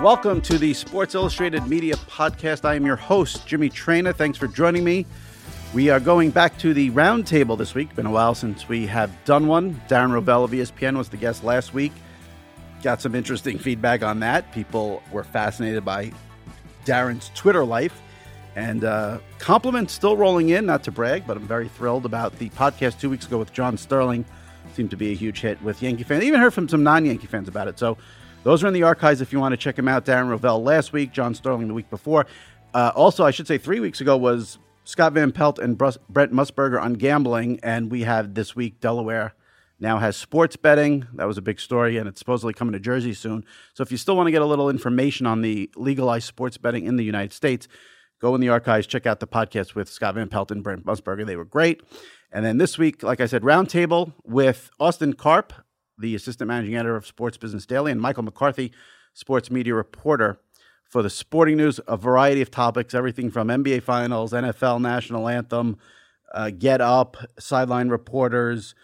Welcome to the Sports Illustrated Media Podcast. I am your host, Jimmy Traina. Thanks for joining me. We are going back to the roundtable this week. Been a while since we have done one. Darren Rovell of ESPN was the guest last week. Got some interesting feedback on that. People were fascinated by Darren's Twitter life. And compliments still rolling in, not to brag, but I'm very thrilled about the podcast 2 weeks ago with John Sterling. Seemed to be a huge hit with Yankee fans. Even heard from some non-Yankee fans about it. So those are in the archives if you want to check them out. Darren Rovell last week, John Sterling the week before. Also, I should say 3 weeks ago was Scott Van Pelt and Brent Musburger on gambling. And we have this week Delaware now has sports betting. That was a big story, and it's supposedly coming to Jersey soon. So if you still want to get a little information on the legalized sports betting in the United States, go in the archives, check out the podcast with Scott Van Pelt and Brent Musburger. They were great. And then this week, like I said, roundtable with Austin Karp, the assistant managing editor of Sports Business Daily, and Michael McCarthy, sports media reporter for the Sporting News, a variety of topics, everything from NBA Finals, NFL National Anthem, Get Up, sideline reporters,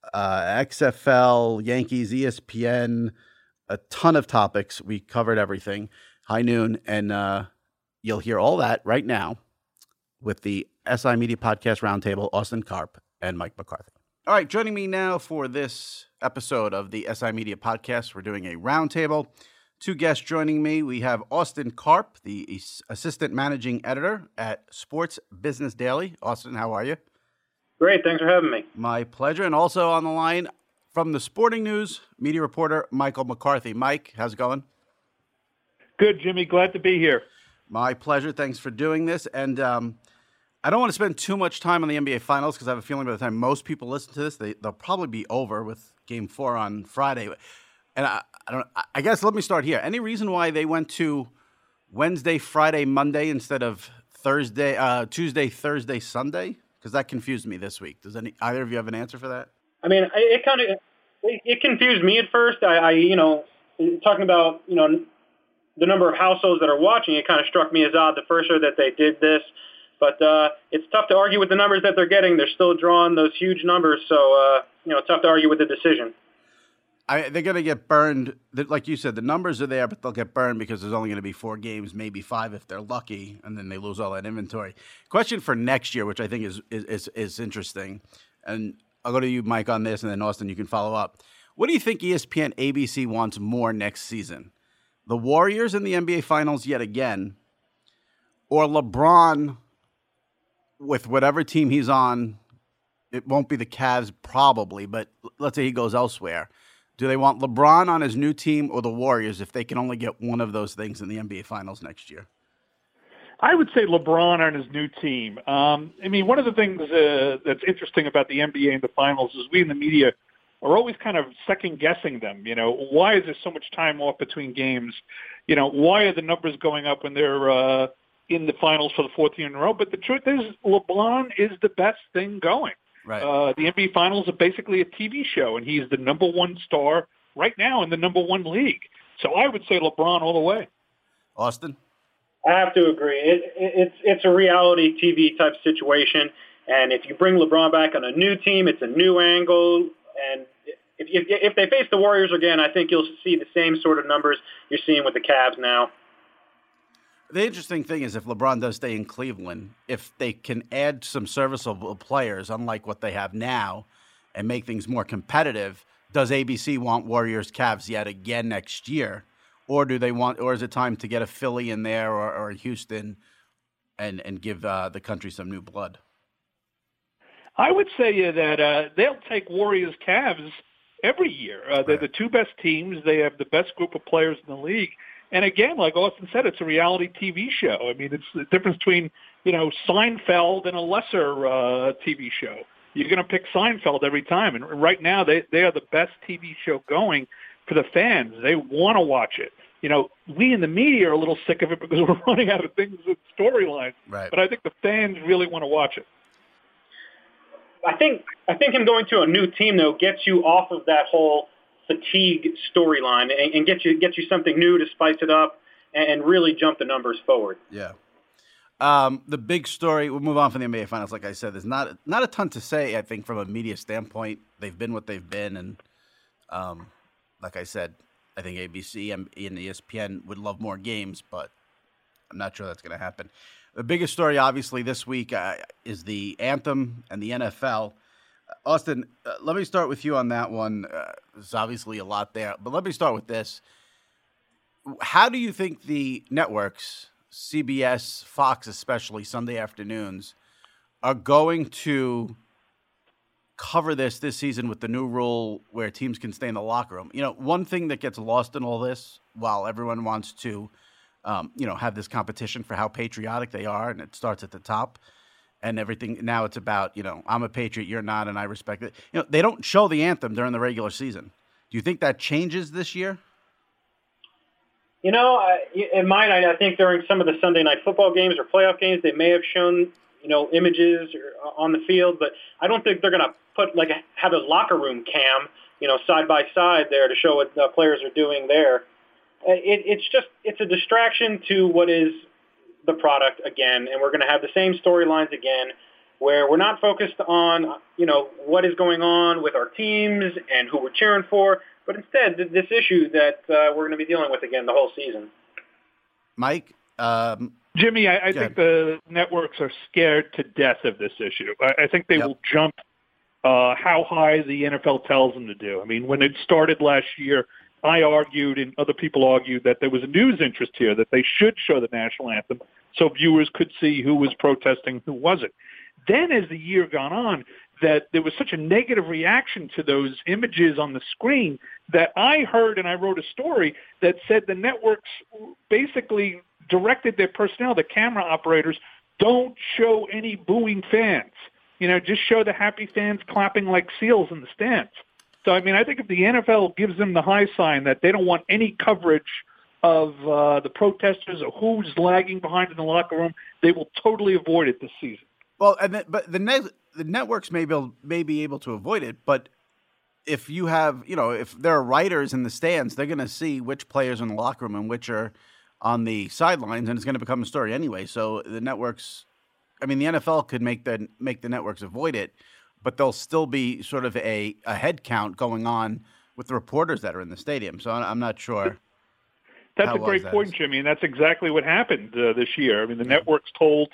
XFL, Yankees, ESPN, a ton of topics. We covered everything. High noon, and you'll hear all that right now with the SI Media Podcast Roundtable, Austin Karp and Mike McCarthy. All right, joining me now for this episode of the SI Media Podcast, we're doing a roundtable. Two guests joining me. We have Austin Karp, the assistant managing editor at Sports Business Daily. Austin, how are you? Great, thanks for having me. My pleasure. And also on the line from the Sporting News, media reporter Michael McCarthy. Mike, how's it going? Good, Jimmy. Glad to be here. My pleasure. Thanks for doing this. And I don't want to spend too much time on the NBA Finals because I have a feeling by the time most people listen to this, they'll probably be over with Game 4 on Friday. And I guess let me start here. Any reason why they went to Wednesday, Friday, Monday instead of Tuesday, Thursday, Sunday? Because that confused me this week. Does either of you have an answer for that? I mean, it confused me at first. Talking about the number of households that are watching, it kind of struck me as odd the first year that they did this. But it's tough to argue with the numbers that they're getting. They're still drawing those huge numbers, so tough to argue with the decision. They're going to get burned. Like you said, the numbers are there, but they'll get burned because there's only going to be 4 games, maybe 5 if they're lucky, and then they lose all that inventory. Question for next year, which I think is interesting, and I'll go to you, Mike, on this, and then Austin, you can follow up. What do you think ESPN ABC wants more next season? The Warriors in the NBA Finals yet again, or LeBron with whatever team he's on? It won't be the Cavs probably, but let's say he goes elsewhere. Do they want LeBron on his new team or the Warriors if they can only get one of those things in the NBA Finals next year? I would say LeBron on his new team. One of the things that's interesting about the NBA and the Finals is we in the media are always kind of second-guessing them. Why is there so much time off between games? Why are the numbers going up when they're in the Finals for the 4th year in a row? But the truth is, LeBron is the best thing going. Right. The NBA Finals are basically a TV show, and he's the number one star right now in the number one league. So I would say LeBron all the way. Austin? I have to agree. It's a reality TV type situation, and if you bring LeBron back on a new team, it's a new angle. And if they face the Warriors again, I think you'll see the same sort of numbers you're seeing with the Cavs now. The interesting thing is if LeBron does stay in Cleveland, if they can add some serviceable players, unlike what they have now, and make things more competitive, does ABC want Warriors Cavs yet again next year? Or or is it time to get a Philly in there or Houston and give the country some new blood? I would say that they'll take Warriors Cavs every year. They're the two best teams. They have the best group of players in the league. And again, like Austin said, it's a reality TV show. I mean, it's the difference between, Seinfeld and a lesser TV show. You're going to pick Seinfeld every time. And right now, they are the best TV show going for the fans. They want to watch it. We in the media are a little sick of it because we're running out of things with storylines. Right. But I think the fans really want to watch it. I think him going to a new team, though, gets you off of that whole fatigue storyline and get you something new to spice it up and really jump the numbers forward. Yeah. The big story, we'll move on from the NBA Finals. Like I said, there's not a ton to say, I think, from a media standpoint. They've been what they've been. And like I said, I think ABC and ESPN would love more games, but I'm not sure that's going to happen. The biggest story, obviously, this week is the anthem and the NFL. Austin, let me start with you on that one. There's obviously a lot there, but let me start with this. How do you think the networks, CBS, Fox, especially Sunday afternoons, are going to cover this season with the new rule where teams can stay in the locker room? You know, one thing that gets lost in all this, while everyone wants to, have this competition for how patriotic they are, and it starts at the top and everything. Now it's about, I'm a Patriot, you're not, and I respect it. They don't show the anthem during the regular season. Do you think that changes this year? In mine, I think during some of the Sunday night football games or playoff games, they may have shown, images on the field, but I don't think they're going to have a locker room cam, side by side there to show what the players are doing there. It's a distraction to what is the product again, and we're going to have the same storylines again, where we're not focused on, what is going on with our teams and who we're cheering for, but instead this issue that we're going to be dealing with again the whole season. Mike? Jimmy, I think the networks are scared to death of this issue. I think they will jump how high the NFL tells them to do. I mean, when it started last year, I argued and other people argued that there was a news interest here, that they should show the national anthem so viewers could see who was protesting, who wasn't. Then as the year gone on, that there was such a negative reaction to those images on the screen that I heard, and I wrote a story that said the networks basically directed their personnel, the camera operators, don't show any booing fans. Just show the happy fans clapping like seals in the stands. So, I think if the NFL gives them the high sign that they don't want any coverage of the protesters or who's lagging behind in the locker room, they will totally avoid it this season. Well, but the networks may be able to avoid it, but if you have, if there are writers in the stands, they're going to see which players are in the locker room and which are on the sidelines, and it's going to become a story anyway. So the networks, the NFL could make the networks avoid it, but there'll still be sort of a head count going on with the reporters that are in the stadium. So I'm not sure. That's a great point, Jimmy, and that's exactly what happened this year. The networks told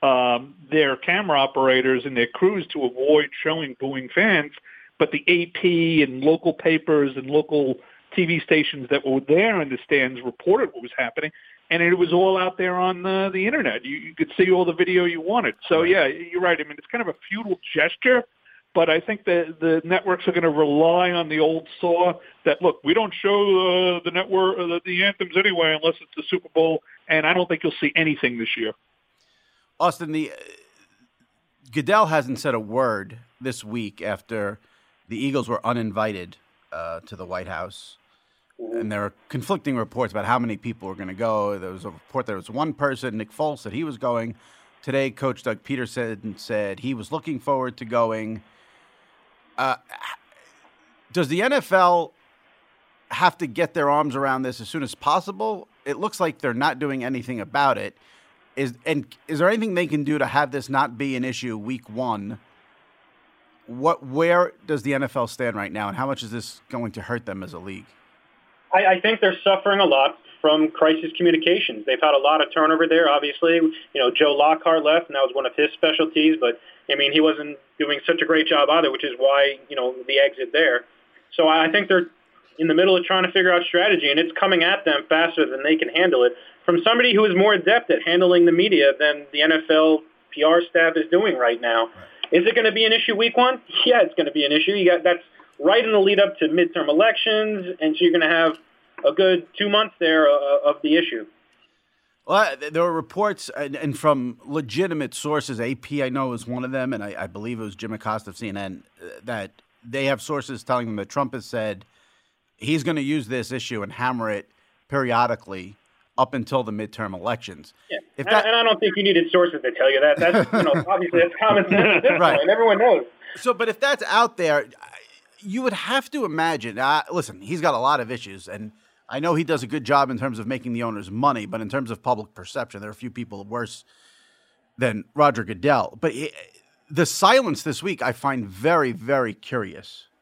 their camera operators and their crews to avoid showing booing fans, but the AP and local papers and local TV stations that were there in the stands reported what was happening, and it was all out there on the Internet. You could see all the video you wanted. So, yeah, you're right. It's kind of a futile gesture, but I think that the networks are going to rely on the old saw that, look, we don't show the network the anthems anyway unless it's the Super Bowl, and I don't think you'll see anything this year. Austin, Goodell hasn't said a word this week after the Eagles were uninvited to the White House. And there are conflicting reports about how many people were going to go. There was a report that there was one person, Nick Foles, said he was going. Today, Coach Doug Peterson said he was looking forward to going. Does the NFL have to get their arms around this as soon as possible? It looks like they're not doing anything about it. Is there anything they can do to have this not be an issue week one? Where does the NFL stand right now, and how much is this going to hurt them as a league? I think they're suffering a lot from crisis communications. They've had a lot of turnover there, obviously. Joe Lockhart left, and that was one of his specialties. But, he wasn't doing such a great job either, which is why, the exit there. So I think they're in the middle of trying to figure out strategy, and it's coming at them faster than they can handle it from somebody who is more adept at handling the media than the NFL PR staff is doing right now. Right. Is it going to be an issue week one? Yeah, it's going to be an issue. That's right in the lead up to midterm elections, and so you're going to have a good 2 months there of the issue. Well, there were reports, and from legitimate sources, AP I know is one of them, and I believe it was Jim Acosta of CNN, that they have sources telling them that Trump has said he's going to use this issue and hammer it periodically up until the midterm elections. Yeah, and I don't think you needed sources to tell you that. That's obviously that's common sense at this point. Everyone knows. So, but if that's out there, you would have to imagine. Listen, he's got a lot of issues, and I know he does a good job in terms of making the owners money, but in terms of public perception, there are a few people worse than Roger Goodell. But the silence this week I find very, very curious.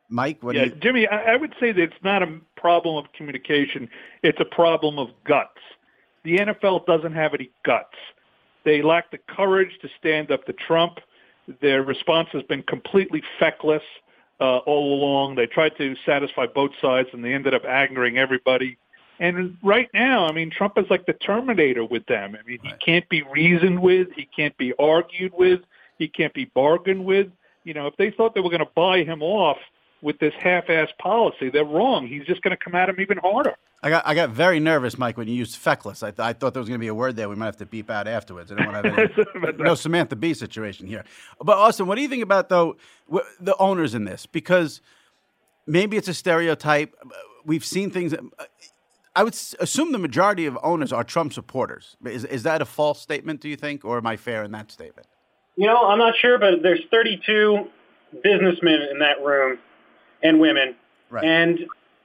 Mike, what do Yeah, you... Jimmy, I would say that it's not a problem of communication. It's a problem of guts. The NFL doesn't have any guts. They lack the courage to stand up to Trump. Their response has been completely feckless all along. They tried to satisfy both sides, and they ended up angering everybody. And right now, I mean, Trump is like the Terminator with them. I mean, he can't be reasoned with. He can't be argued with. He can't be bargained with. You know, if they thought they were going to buy him off with this half-ass policy, they're wrong. He's just going to come at him even harder. I got very nervous, Mike, when you used feckless. I thought there was going to be a word there we might have to beep out afterwards. I don't want to have any, no Samantha Bee situation here. But Austin, what do you think about, though, the owners in this? Because maybe it's a stereotype. We've seen things. I would assume the majority of owners are Trump supporters. Is that a false statement, do you think, or am I fair in that statement? You know, I'm not sure, but there's 32 businessmen in that room and women. Right. And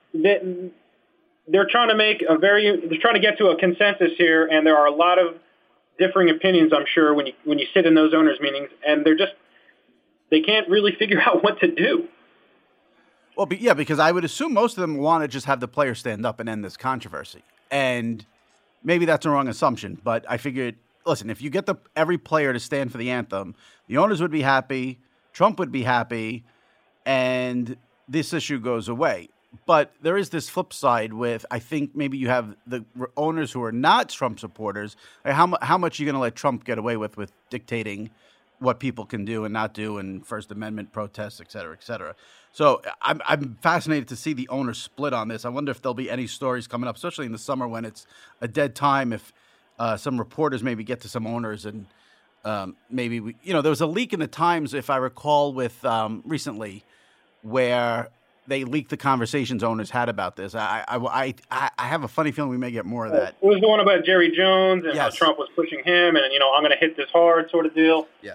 they're trying to get to a consensus here, and there are a lot of differing opinions, I'm sure, when you sit in those owners' meetings, and they can't really figure out what to do. Well, yeah, because I would assume most of them want to just have the players stand up and end this controversy. And maybe that's a wrong assumption, but I figured, listen, if you get every player to stand for the anthem, the owners would be happy, Trump would be happy, and this issue goes away. But there is this flip side with, I think maybe you have the owners who are not Trump supporters. How much are you going to let Trump get away with dictating what people can do and not do, and First Amendment protests, et cetera, et cetera. So I'm fascinated to see the owners split on this. I wonder if there'll be any stories coming up, especially in the summer when it's a dead time, if some reporters maybe get to some owners and maybe there was a leak in the Times, if I recall, with recently where they leaked the conversations owners had about this. I have a funny feeling we may get more of that. It was the one about Jerry Jones and yes. how Trump was pushing him and, I'm going to hit this hard sort of deal. Yeah.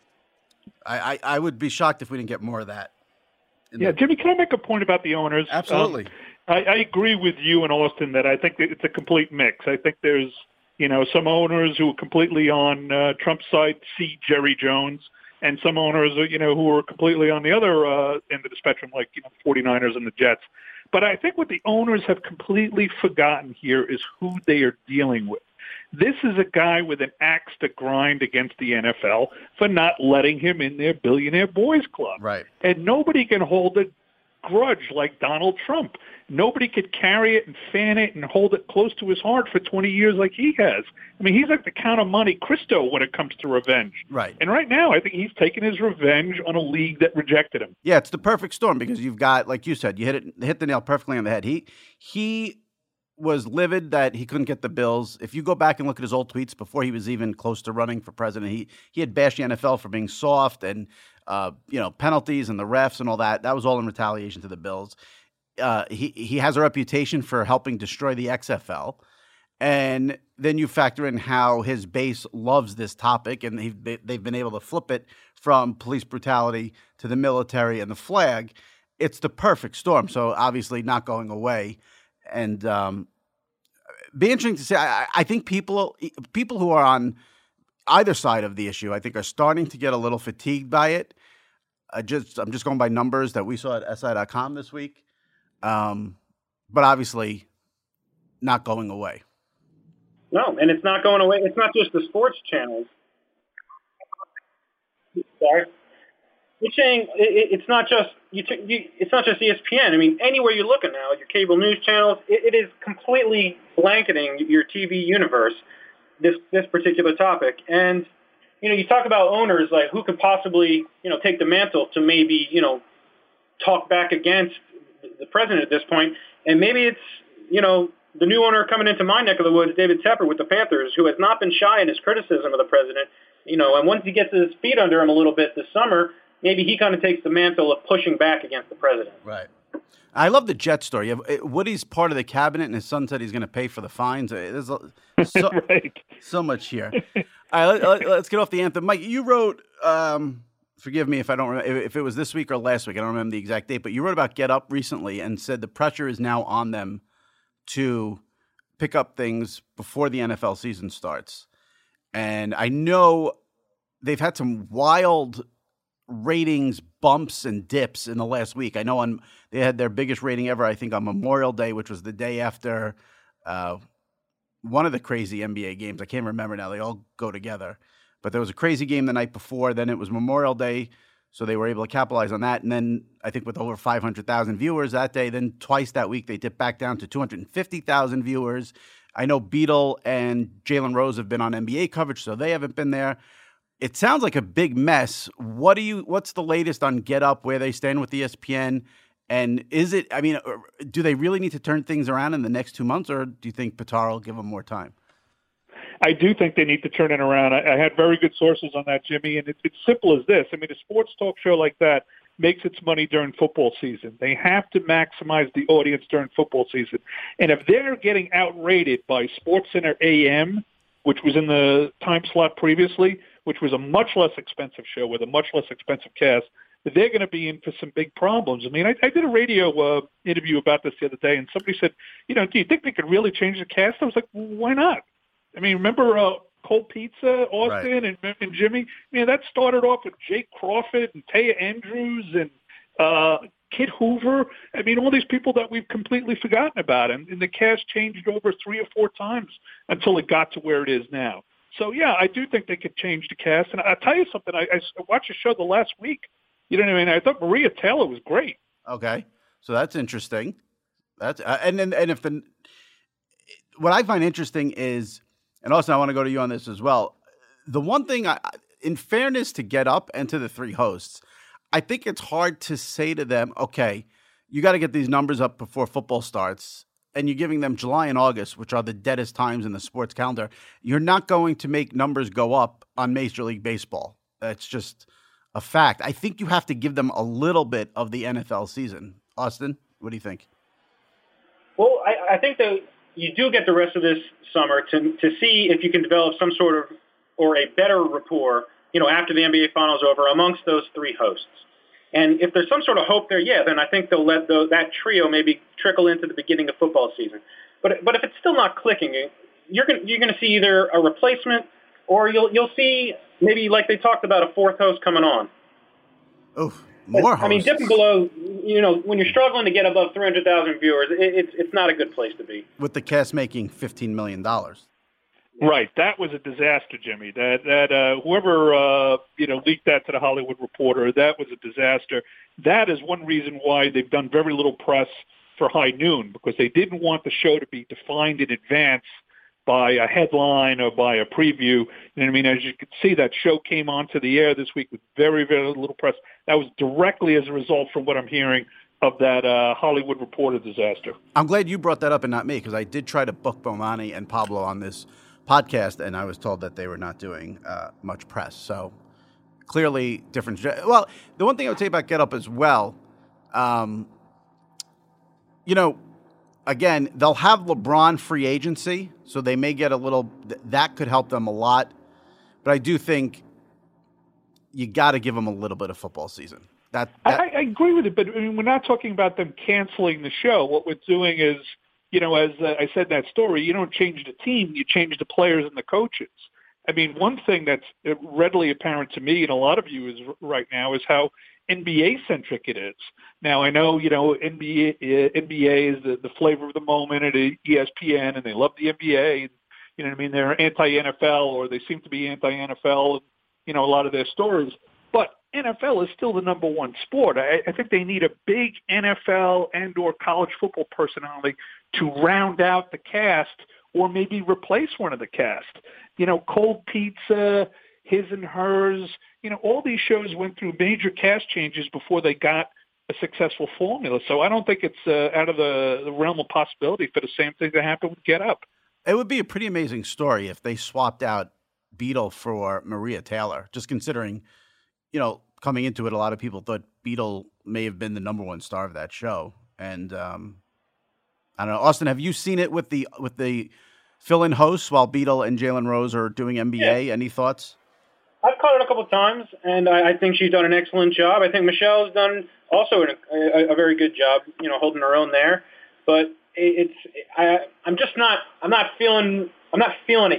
I would be shocked if we didn't get more of that. Yeah, Jimmy, can I make a point about the owners? Absolutely. I agree with you and Austin that I think that it's a complete mix. I think there's, some owners who are completely on Trump's side see Jerry Jones, and some owners, who are completely on the other end of the spectrum, like 49ers and the Jets. But I think what the owners have completely forgotten here is who they are dealing with. This is a guy with an axe to grind against the NFL for not letting him in their billionaire boys club. Right. And nobody can hold a grudge like Donald Trump. Nobody could carry it and fan it and hold it close to his heart for 20 years like he has. I mean, he's like the Count of Monte Cristo when it comes to revenge. Right. And right now, I think he's taking his revenge on a league that rejected him. Yeah, it's the perfect storm because you've got, like you said, you hit the nail perfectly on the head. He was livid that he couldn't get the Bills. If you go back and look at his old tweets before he was even close to running for president, he had bashed the NFL for being soft and penalties and the refs and all that. That was all in retaliation to the Bills. He has a reputation for helping destroy the XFL. And then you factor in how his base loves this topic, and they've been able to flip it from police brutality to the military and the flag. It's the perfect storm. So obviously not going away. And be interesting to say. I think people who are on either side of the issue, I think, are starting to get a little fatigued by it. I'm just going by numbers that we saw at SI.com this week, but obviously not going away. No, and it's not going away. It's not just the sports channels. Sorry. You're saying it's not just it's not just ESPN. I mean, anywhere you're looking now, your cable news channels, it is completely blanketing your TV universe. This particular topic, and you talk about owners like who could possibly take the mantle to maybe talk back against the president at this point, and maybe it's the new owner coming into my neck of the woods, David Tepper with the Panthers, who has not been shy in his criticism of the president. And once he gets his feet under him a little bit this summer, maybe he kind of takes the mantle of pushing back against the president. Right. I love the Jet story. Woody's part of the cabinet, and his son said he's going to pay for the fines. There's so much here. All right, let's get off the anthem. Mike, you wrote, forgive me if I don't remember, if it was this week or last week, I don't remember the exact date, but you wrote about Get Up recently and said the pressure is now on them to pick up things before the NFL season starts. And I know they've had some wild ratings bumps and dips in the last week. I know they had their biggest rating ever, I think, on Memorial Day, which was the day after one of the crazy NBA games. I can't remember now. They all go together. But there was a crazy game the night before. Then it was Memorial Day, so they were able to capitalize on that. And then I think with over 500,000 viewers that day, then twice that week they dipped back down to 250,000 viewers. I know Beadle and Jalen Rose have been on NBA coverage, so they haven't been there. It sounds like a big mess. What's the latest on Get Up, where they stand with ESPN? And do they really need to turn things around in the next 2 months, or do you think Pitaro will give them more time? I do think they need to turn it around. I had very good sources on that, Jimmy, and it's simple as this. I mean, a sports talk show like that makes its money during football season. They have to maximize the audience during football season. And if they're getting outrated by SportsCenter AM, which was in the time slot previously, which was a much less expensive show with a much less expensive cast, they're going to be in for some big problems. I mean, I did a radio interview about this the other day, and somebody said, do you think they could really change the cast? I was like, well, why not? I mean, remember Cold Pizza, Austin, right, and Jimmy? I mean, that started off with Jake Crawford and Taya Andrews and Kid Hoover. I mean, all these people that we've completely forgotten about. And the cast changed over 3 or 4 times until it got to where it is now. So, yeah, I do think they could change the cast. And I'll tell you something. I watched a show the last week. You know what I mean? I thought Maria Taylor was great. Okay. So that's interesting. That's what I find interesting is, and also I want to go to you on this as well, the one thing, in fairness to Get Up and to the 3 hosts, I think it's hard to say to them, okay, you got to get these numbers up before football starts, and you're giving them July and August, which are the deadest times in the sports calendar. You're not going to make numbers go up on Major League Baseball. That's just a fact. I think you have to give them a little bit of the NFL season. Austin, what do you think? Well, I think that you do get the rest of this summer to see if you can develop some sort of, or a better rapport, after the NBA Finals over amongst those 3 hosts. And if there's some sort of hope there, then I think they'll let that trio maybe trickle into the beginning of football season. But if it's still not clicking, you're going to see either a replacement, or you'll see maybe, like they talked about, a 4th host coming on. Oh, more hosts. I mean, dipping below, when you're struggling to get above 300,000 viewers, it's not a good place to be. With the cast making $15 million. Right. That was a disaster, Jimmy. That whoever leaked that to the Hollywood Reporter, that was a disaster. That is one reason why they've done very little press for High Noon, because they didn't want the show to be defined in advance by a headline or by a preview. And I mean, as you can see, that show came onto the air this week with very, very little press. That was directly as a result, from what I'm hearing, of that Hollywood Reporter disaster. I'm glad you brought that up and not me, because I did try to book Bomani and Pablo on this podcast, and I was told that they were not doing much press. So clearly different. Well, the one thing I would say about Get Up as well, again, they'll have LeBron free agency, so they may get a little, that could help them a lot. But I do think you got to give them a little bit of football season. I agree with it, but I mean, we're not talking about them canceling the show. What we're doing is, as I said in that story, you don't change the team, you change the players and the coaches. I mean, one thing that's readily apparent to me and a lot of you is right now is how NBA-centric it is. Now, I know, NBA is the flavor of the moment at ESPN, and they love the NBA. You know what I mean? They're anti-NFL, or they seem to be anti-NFL, a lot of their stories. But NFL is still the number one sport. I think they need a big NFL and or college football personality to round out the cast, or maybe replace one of the cast. Cold Pizza, His and Hers, all these shows went through major cast changes before they got a successful formula. So I don't think it's out of the realm of possibility for the same thing that happened with Get Up. It would be a pretty amazing story if they swapped out Beadle for Maria Taylor, just considering, coming into it, a lot of people thought Beadle may have been the number one star of that show. And I don't know, Austin, have you seen it with the fill-in hosts while Beadle and Jalen Rose are doing NBA? Yeah. Any thoughts? I've caught it a couple of times, and I think she's done an excellent job. I think Michelle's done also a very good job, holding her own there. But I'm not feeling it yet.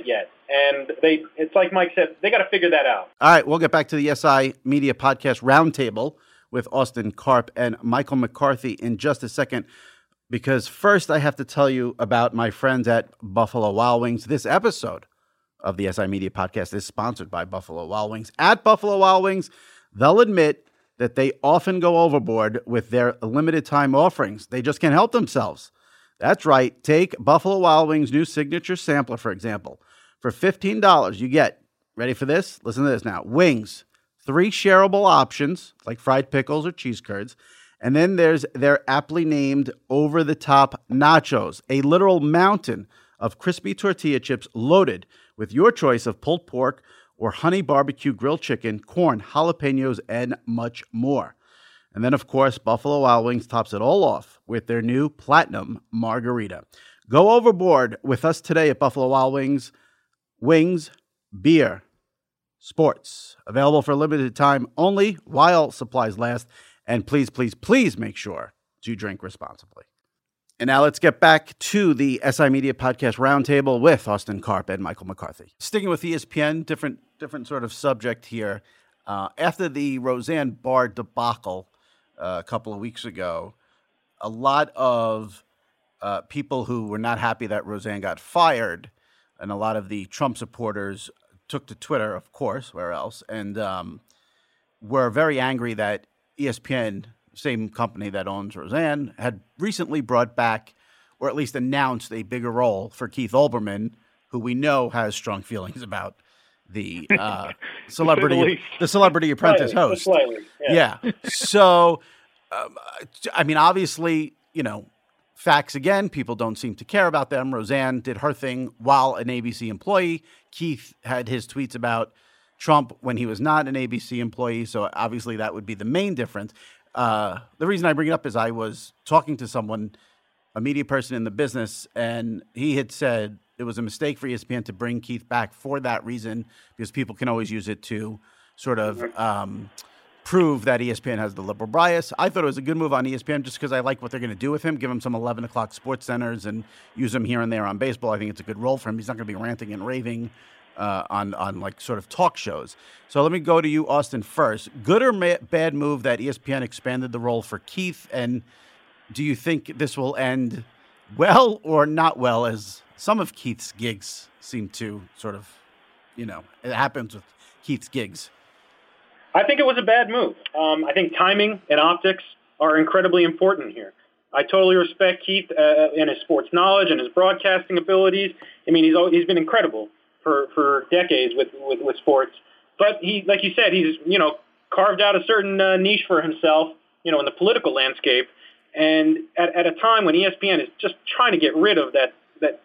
And it's like Mike said, they got to figure that out. All right, we'll get back to the SI Media Podcast Roundtable with Austin Karp and Michael McCarthy in just a second, because first I have to tell you about my friends at Buffalo Wild Wings. This episode of the SI Media Podcast is sponsored by Buffalo Wild Wings. At Buffalo Wild Wings, they'll admit that they often go overboard with their limited time offerings. They just can't help themselves. That's right. Take Buffalo Wild Wings' new signature sampler, for example. For $15, you get, ready for this? Listen to this now. Wings, 3 shareable options, like fried pickles or cheese curds. And then there's their aptly named over-the-top nachos, a literal mountain of crispy tortilla chips loaded with your choice of pulled pork or honey barbecue grilled chicken, corn, jalapenos, and much more. And then, of course, Buffalo Wild Wings tops it all off with their new Platinum Margarita. Go overboard with us today at Buffalo Wild Wings. Wings, beer, sports. Available for a limited time only while supplies last. And please, please, please make sure to drink responsibly. And now let's get back to the SI Media Podcast Roundtable with Austin Karp and Michael McCarthy. Sticking with ESPN, different sort of subject here. After the Roseanne Barr debacle a couple of weeks ago, a lot of people who were not happy that Roseanne got fired, and a lot of the Trump supporters took to Twitter, of course, where else, and were very angry that ESPN, same company that owns Roseanne, had recently brought back, or at least announced, a bigger role for Keith Olbermann, who we know has strong feelings about the Celebrity Apprentice host. Slightly, yeah. So, I mean, obviously, facts again, people don't seem to care about them. Roseanne did her thing while an ABC employee. Keith had his tweets about Trump when he was not an ABC employee. So obviously that would be the main difference. The reason I bring it up is I was talking to someone, a media person in the business, and he had said it was a mistake for ESPN to bring Keith back for that reason, because people can always use it to sort of prove that ESPN has the liberal bias. I thought it was a good move on ESPN just because I like what they're going to do with him, give him some 11 o'clock sports centers and use him here and there on baseball. I think it's a good role for him. He's not going to be ranting and raving on like sort of talk shows. So let me go to you, Austin, first. Good or bad move that ESPN expanded the role for Keith? And do you think this will end well or not well, as some of Keith's gigs seem to sort of, it happens with Keith's gigs? I think it was a bad move. I think timing and optics are incredibly important here. I totally respect Keith and his sports knowledge and his broadcasting abilities. I mean, he's been incredible for decades with sports. But he, like you said, he's carved out a certain niche for himself, in the political landscape. And at a time when ESPN is just trying to get rid of that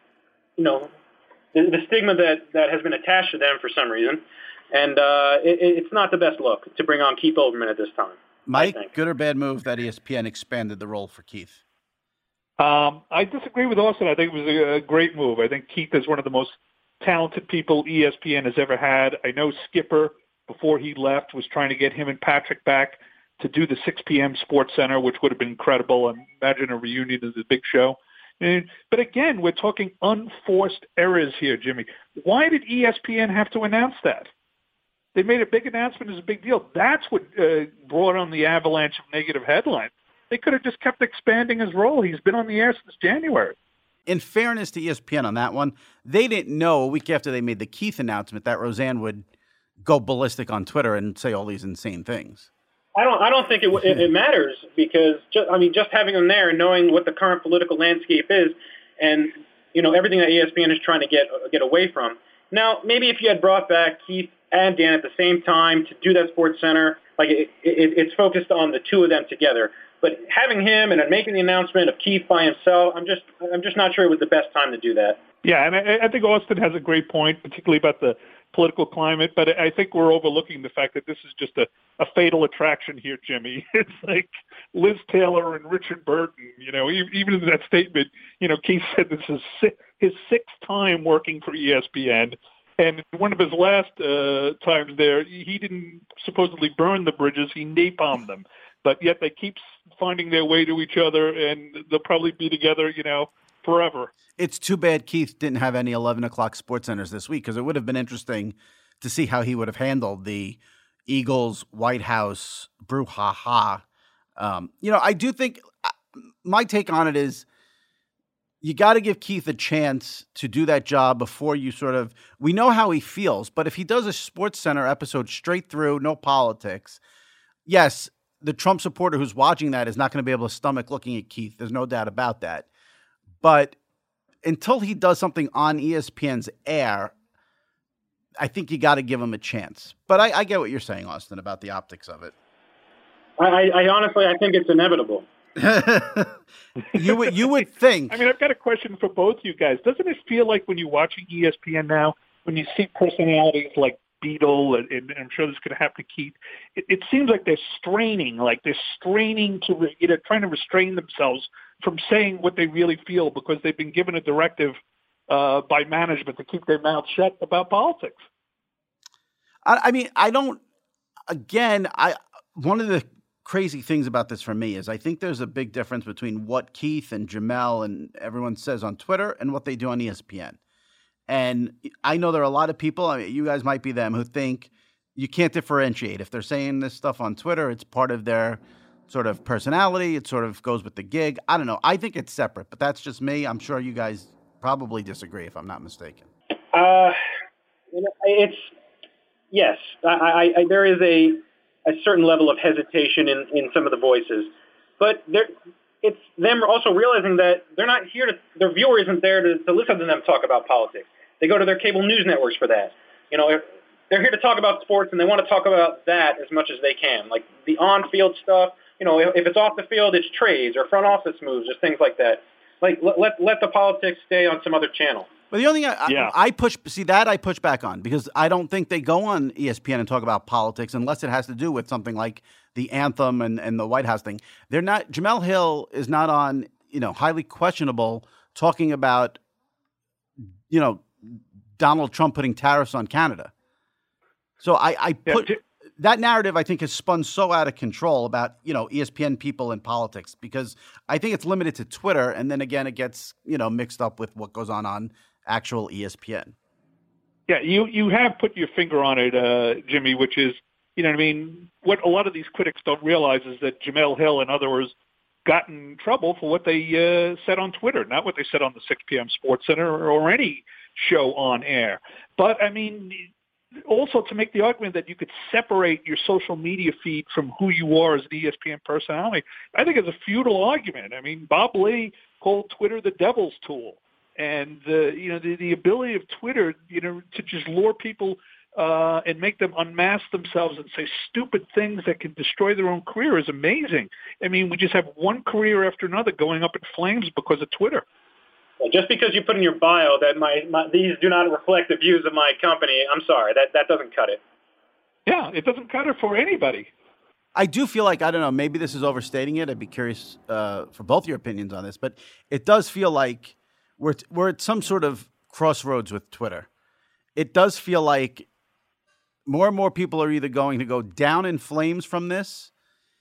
the stigma that has been attached to them for some reason. And it's not the best look to bring on Keith Olbermann at this time. Mike, good or bad move that ESPN expanded the role for Keith? I disagree with Austin. I think it was a great move. I think Keith is one of the most talented people ESPN has ever had. I know Skipper, before he left, was trying to get him and Patrick back to do the 6 p.m. Sports Center, which would have been incredible. And imagine a reunion of the big show. But again, we're talking unforced errors here, Jimmy. Why did ESPN have to announce that? They made a big announcement as a big deal. That's what brought on the avalanche of negative headlines. They could have just kept expanding his role. He's been on the air since January. In fairness to ESPN on that one, they didn't know a week after they made the Keith announcement that Roseanne would go ballistic on Twitter and say all these insane things. I don't think it matters, because just having him there and knowing what the current political landscape is, and everything that ESPN is trying to get away from. Now, maybe if you had brought back Keith and Dan at the same time to do that Sports Center, like it's focused on the two of them together. But having him and then making the announcement of Keith by himself, I'm just not sure it was the best time to do that. Yeah, and I think Austin has a great point, particularly about the political climate. But I think we're overlooking the fact that this is just a fatal attraction here, Jimmy. It's like Liz Taylor and Richard Burton. Even in that statement, Keith said this is his 6th time working for ESPN. And one of his last times there, he didn't supposedly burn the bridges, he napalmed them. But yet they keep finding their way to each other, and they'll probably be together, forever. It's too bad Keith didn't have any 11 o'clock Sports Centers this week, because it would have been interesting to see how he would have handled the Eagles White House brouhaha. I do think my take on it is you got to give Keith a chance to do that job before you we know how he feels, but if he does a Sports Center episode straight through, no politics, yes, the Trump supporter who's watching that is not going to be able to stomach looking at Keith. There's no doubt about that. But until he does something on ESPN's air, I think you got to give him a chance. But I get what you're saying, Austin, about the optics of it. I honestly, I think it's inevitable. You would think. I mean, I've got a question for both you guys. Doesn't it feel like when you're watching ESPN now, when you see personalities like Beadle, and I'm sure this is going to happen to Keith, it seems like they're straining to, trying to restrain themselves from saying what they really feel because they've been given a directive by management to keep their mouths shut about politics. One of the crazy things about this for me is I think there's a big difference between what Keith and Jamel and everyone says on Twitter and what they do on ESPN. And I know there are a lot of people, you guys might be them, who think you can't differentiate. If they're saying this stuff on Twitter, it's part of their sort of personality. It sort of goes with the gig. I don't know. I think it's separate, but that's just me. I'm sure you guys probably disagree, if I'm not mistaken. Yes. There is a certain level of hesitation in some of the voices, but it's them also realizing that they're not here their viewer isn't there to listen to them talk about politics. They go to their cable news networks for that. They're here to talk about sports, and they want to talk about that as much as they can. Like the on-field stuff, if it's off the field, it's trades or front office moves, just things like that. Like let the politics stay on some other channel. But the only thing I push back on, because I don't think they go on ESPN and talk about politics unless it has to do with something like the anthem and the White House thing. They're not. Jemele Hill is not on, highly questionable talking about, Donald Trump putting tariffs on Canada. So that narrative, I think, has spun so out of control about, ESPN people and politics, because I think it's limited to Twitter. And then again, it gets, mixed up with what goes on actual ESPN. Yeah, you have put your finger on it, Jimmy, which is, what a lot of these critics don't realize is that Jemele Hill and others got in trouble for what they said on Twitter, not what they said on the 6 p.m. Sports Center or any show on air. But, also to make the argument that you could separate your social media feed from who you are as an ESPN personality, I think it's a futile argument. Bob Lee called Twitter the devil's tool. And the ability of Twitter, to just lure people and make them unmask themselves and say stupid things that can destroy their own career is amazing. We just have one career after another going up in flames because of Twitter. Well, just because you put in your bio that these do not reflect the views of my company, I'm sorry, that doesn't cut it. Yeah, it doesn't cut it for anybody. I do feel like, I don't know, maybe this is overstating it. I'd be curious for both your opinions on this, but it does feel like we're at some sort of crossroads with Twitter. It does feel like more and more people are either going to go down in flames from this.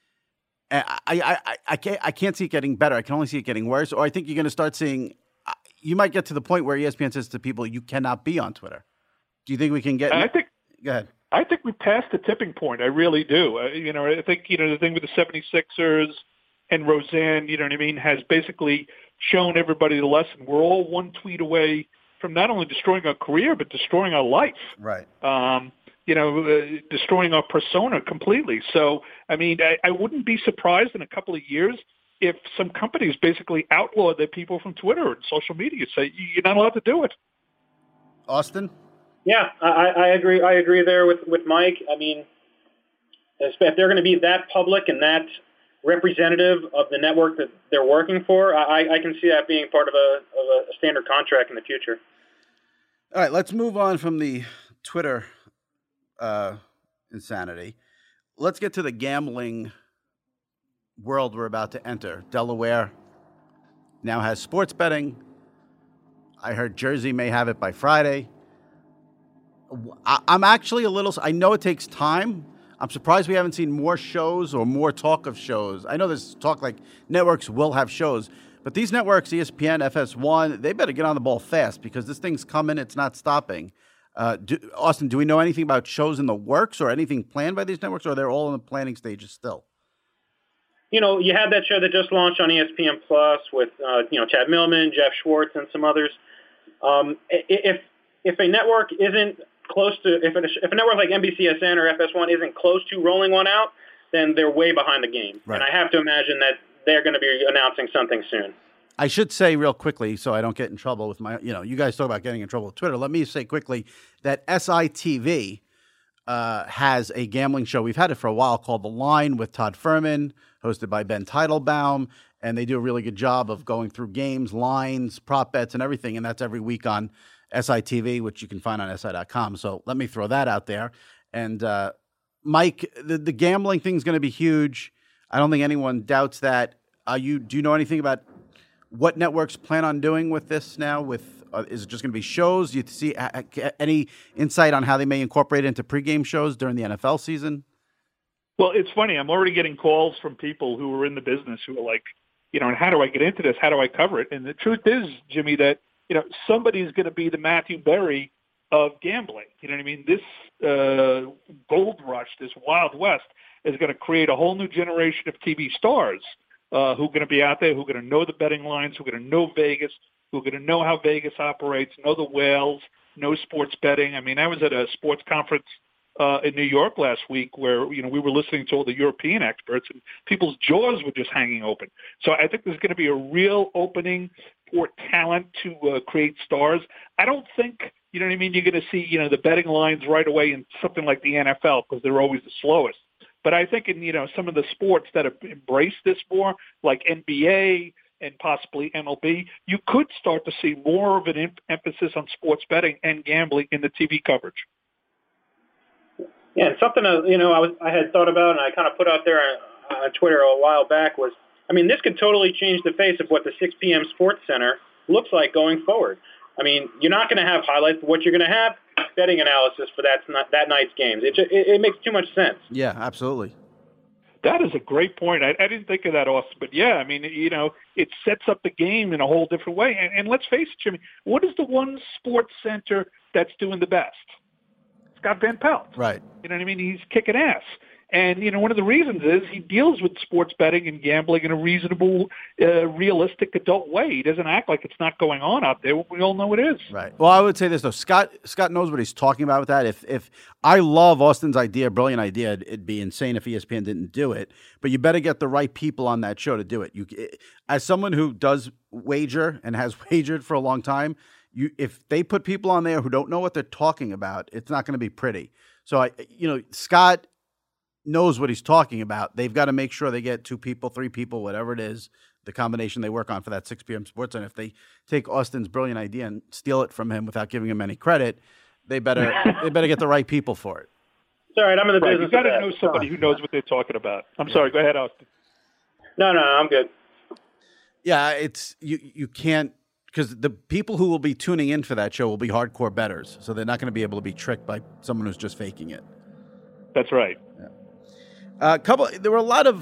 I can't see it getting better. I can only see it getting worse. Or I think you're going to start seeing, you might get to the point where ESPN says to people, you cannot be on Twitter. Do you think we can get? Go ahead. I think we passed the tipping point. I really do. I think, the thing with the 76ers and Roseanne, has basically shown everybody the lesson. We're all one tweet away from not only destroying our career, but destroying our life. Right. Destroying our persona completely. So, I wouldn't be surprised in a couple of years if some companies basically outlaw their people from Twitter and social media, say you're not allowed to do it. Austin? Yeah, I agree. I agree there with Mike. If they're going to be that public and that representative of the network that they're working for, I can see that being part of a standard contract in the future. All right, let's move on from the Twitter insanity. Let's get to the gambling world we're about to enter. Delaware now has sports betting. I heard Jersey may have it by Friday. I'm actually I know it takes time. I'm surprised we haven't seen more shows or more talk of shows. I know there's talk like networks will have shows, But these networks, ESPN, FS1, they better get on the ball fast because this thing's coming. It's not stopping. Austin, do we know anything about shows in the works or anything planned by these networks, or they're all in the planning stages still? You know, you had that show that just launched on ESPN Plus with, Chad Millman, Jeff Schwartz, and some others. If a network isn't close to, if a network like NBCSN or FS1 isn't close to rolling one out, then they're way behind the game. Right. And I have to imagine that they're going to be announcing something soon. I should say real quickly, so I don't get in trouble with you guys talk about getting in trouble with Twitter. Let me say quickly that SITV has a gambling show. We've had it for a while called The Line with Todd Furman, hosted by Ben Teitelbaum, and they do a really good job of going through games, lines, prop bets, and everything, and that's every week on SITV, which you can find on SI.com. So let me throw that out there. And Mike, the gambling thing's going to be huge. I don't think anyone doubts that. Do you know anything about what networks plan on doing with this now? Is it just going to be shows? Do you see any insight on how they may incorporate it into pregame shows during the NFL season? Well, it's funny. I'm already getting calls from people who are in the business who are like, how do I get into this? How do I cover it? And the truth is, Jimmy, that, somebody's going to be the Matthew Berry of gambling. You know what I mean? This gold rush, this Wild West, is going to create a whole new generation of TV stars who are going to be out there, who are going to know the betting lines, who are going to know Vegas, who are going to know how Vegas operates, know the whales, know sports betting. I mean, I was at a sports conference in New York last week where, we were listening to all the European experts and people's jaws were just hanging open. So I think there's going to be a real opening for talent to create stars. I don't think, you're going to see, the betting lines right away in something like the NFL because they're always the slowest. But I think in, some of the sports that have embraced this more, like NBA and possibly MLB, you could start to see more of an emphasis on sports betting and gambling in the TV coverage. Yeah, and something I had thought about and I kind of put out there on Twitter a while back was, this could totally change the face of what the 6 p.m. Sports Center looks like going forward. You're not going to have highlights, but what you're going to have betting analysis for that night's games. It makes too much sense. Yeah, absolutely. That is a great point. I didn't think of that, Austin. But yeah, it sets up the game in a whole different way. And let's face it, Jimmy, what is the one sports center that's doing the best? Scott Van Pelt. Right. He's kicking ass. And, one of the reasons is he deals with sports betting and gambling in a reasonable, realistic adult way. He doesn't act like it's not going on out there. We all know it is. Right. Well, I would say this, though. Scott knows what he's talking about with that. If I love Austin's idea, brilliant idea. It'd be insane if ESPN didn't do it. But you better get the right people on that show to do it. As someone who does wager and has wagered for a long time, if they put people on there who don't know what they're talking about, it's not going to be pretty. So, Scott knows what he's talking about. They've got to make sure they get 2 people, 3 people, whatever it is, the combination they work on for that 6 p.m. sports. And if they take Austin's brilliant idea and steal it from him without giving him any credit, they better get the right people for it. It's all right. I'm in the business. You've got to know somebody who knows what they're talking about. I'm sorry. Go ahead, Austin. No, I'm good. Yeah, it's you can't, because the people who will be tuning in for that show will be hardcore bettors, so they're not going to be able to be tricked by someone who's just faking it. That's right. Yeah. There were a lot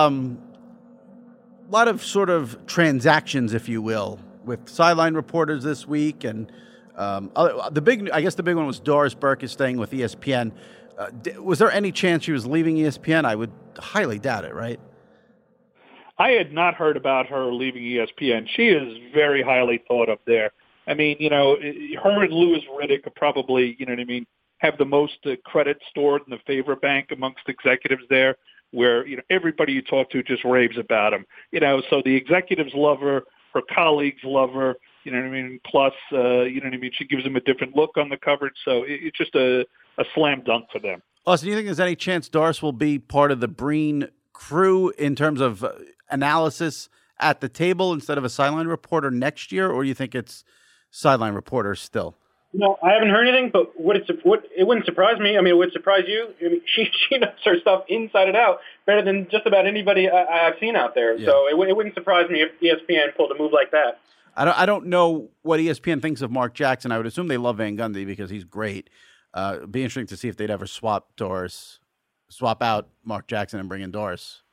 of sort of transactions, if you will, with sideline reporters this week, and the big one was Doris Burke is staying with ESPN. Was there any chance she was leaving ESPN? I would highly doubt it, right? I had not heard about her leaving ESPN. She is very highly thought of there. Her and Louis Riddick are probably, have the most credit stored in the favor bank amongst executives there, where, everybody you talk to just raves about him. So the executives love her colleagues love her, plus, she gives them a different look on the coverage. So it's just a slam dunk for them. Austin, do you think there's any chance Doris will be part of the Breen crew in terms of analysis at the table instead of a sideline reporter next year, or do you think it's sideline reporter still? No, I haven't heard anything, but it wouldn't surprise me. It would surprise you. She knows her stuff inside and out better than just about anybody I've seen out there. Yeah. So it wouldn't surprise me if ESPN pulled a move like that. I don't know what ESPN thinks of Mark Jackson. I would assume they love Van Gundy because he's great. It'd be interesting to see if they'd ever swap out Mark Jackson and bring in Doris.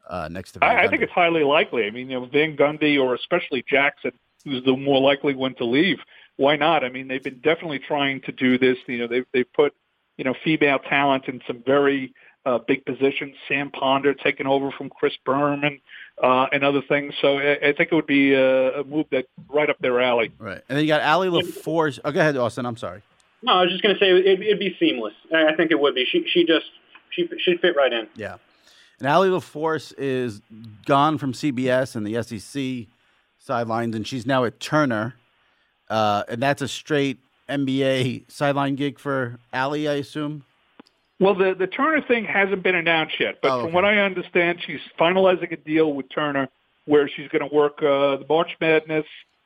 next to Van Gundy. I think it's highly likely. I mean, Van Gundy or especially Jackson, who's the more likely one to leave. Why not? I mean, they've been definitely trying to do this. They've put, female talent in some very big positions. Sam Ponder taking over from Chris Berman and other things. So I think it would be a move that right up their alley. Right. And then you got Allie LaForce. Oh, go ahead, Austin. I'm sorry. No, I was just going to say it'd be seamless. I think it would be. She'd fit right in. Yeah. And Allie LaForce is gone from CBS and the SEC sidelines, and she's now at Turner. And that's a straight NBA sideline gig for Allie, I assume? Well, the Turner thing hasn't been announced yet, but from what I understand, she's finalizing a deal with Turner where she's going to work the March Madness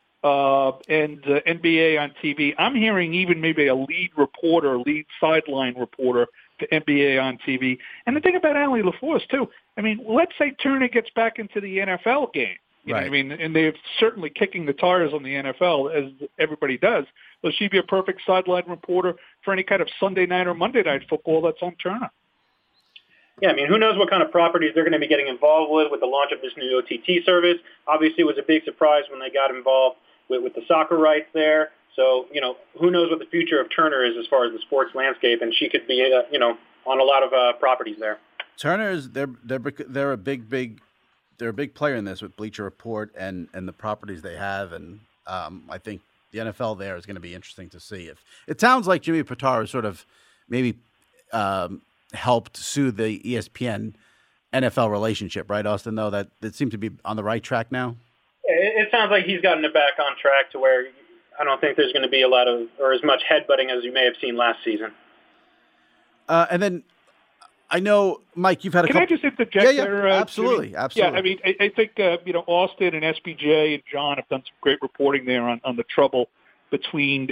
and NBA on TV. I'm hearing even maybe a lead sideline reporter to NBA on TV. And the thing about Allie LaForce, too, I mean, let's say Turner gets back into the NFL game. You know what I mean? And they're certainly kicking the tires on the NFL, as everybody does. Will she be a perfect sideline reporter for any kind of Sunday night or Monday night football that's on Turner? Yeah, I mean, who knows what kind of properties they're going to be getting involved with the launch of this new OTT service. Obviously, it was a big surprise when they got involved with the soccer rights there. So, who knows what the future of Turner is as far as the sports landscape, and she could be, on a lot of properties there. Turner's they're a big player in this with Bleacher Report and the properties they have, and I think the NFL there is going to be interesting to see. If it sounds like Jimmy Pitaro sort of maybe helped soothe the ESPN NFL relationship, right, Austin? Though that seemed to be on the right track now. It sounds like he's gotten it back on track to where I don't think there's going to be a lot of or as much headbutting as you may have seen last season. And then I know, Mike, you've had a couple... Can I just interject there? Absolutely. Yeah, I mean, I think, Austin and SBJ and John have done some great reporting there on the trouble between,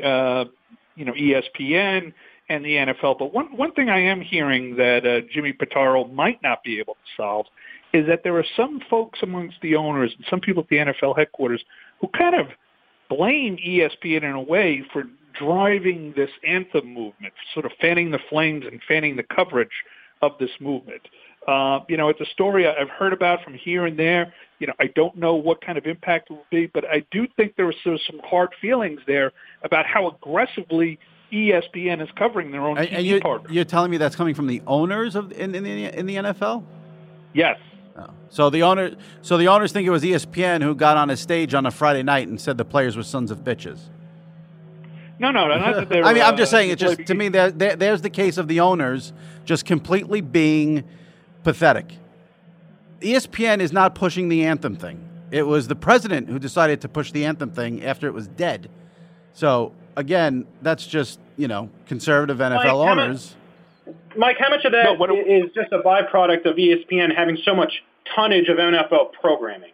ESPN and the NFL. But one thing I am hearing that Jimmy Pitaro might not be able to solve is that there are some folks amongst the owners and some people at the NFL headquarters who kind of blame ESPN in a way for driving this anthem movement, sort of fanning the flames and fanning the coverage of this movement. It's a story I've heard about from here and there. I don't know what kind of impact it will be, but I do think there are some hard feelings there about how aggressively ESPN is covering their own TV partners. You're telling me that's coming from the owners in the NFL? Yes. Oh. So the owners think it was ESPN who got on a stage on a Friday night and said the players were sons of bitches. No, not that they're... I mean, I'm just saying, it's just, to me, there's the case of the owners just completely being pathetic. ESPN is not pushing the anthem thing. It was the president who decided to push the anthem thing after it was dead. So, again, that's just, conservative NFL owners. Mike, how much of that is just a byproduct of ESPN having so much tonnage of NFL programming?